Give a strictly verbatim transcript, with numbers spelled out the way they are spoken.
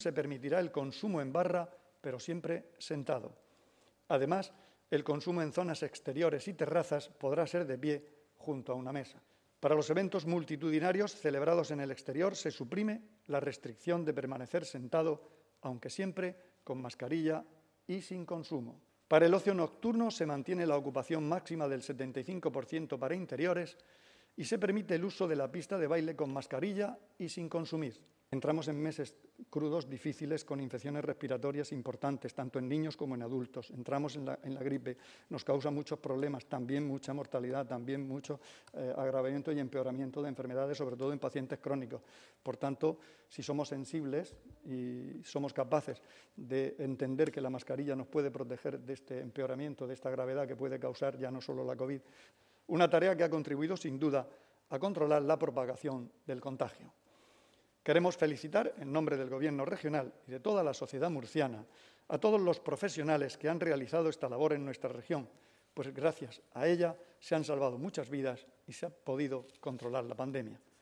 se permitirá el consumo en barra, pero siempre sentado. Además, el consumo en zonas exteriores y terrazas podrá ser de pie junto a una mesa. Para los eventos multitudinarios celebrados en el exterior se suprime la restricción de permanecer sentado, aunque siempre con mascarilla y sin consumo. Para el ocio nocturno se mantiene la ocupación máxima del setenta y cinco por ciento para interiores y se permite el uso de la pista de baile con mascarilla y sin consumir. Entramos en meses crudos difíciles con infecciones respiratorias importantes, tanto en niños como en adultos. Entramos en la, en la gripe, nos causa muchos problemas, también mucha mortalidad, también mucho eh, agravamiento y empeoramiento de enfermedades, sobre todo en pacientes crónicos. Por tanto, si somos sensibles y somos capaces de entender que la mascarilla nos puede proteger de este empeoramiento, de esta gravedad que puede causar ya no solo la COVID, una tarea que ha contribuido sin duda a controlar la propagación del contagio. Queremos felicitar, en nombre del Gobierno regional y de toda la sociedad murciana, a todos los profesionales que han realizado esta labor en nuestra región, pues gracias a ella se han salvado muchas vidas y se ha podido controlar la pandemia.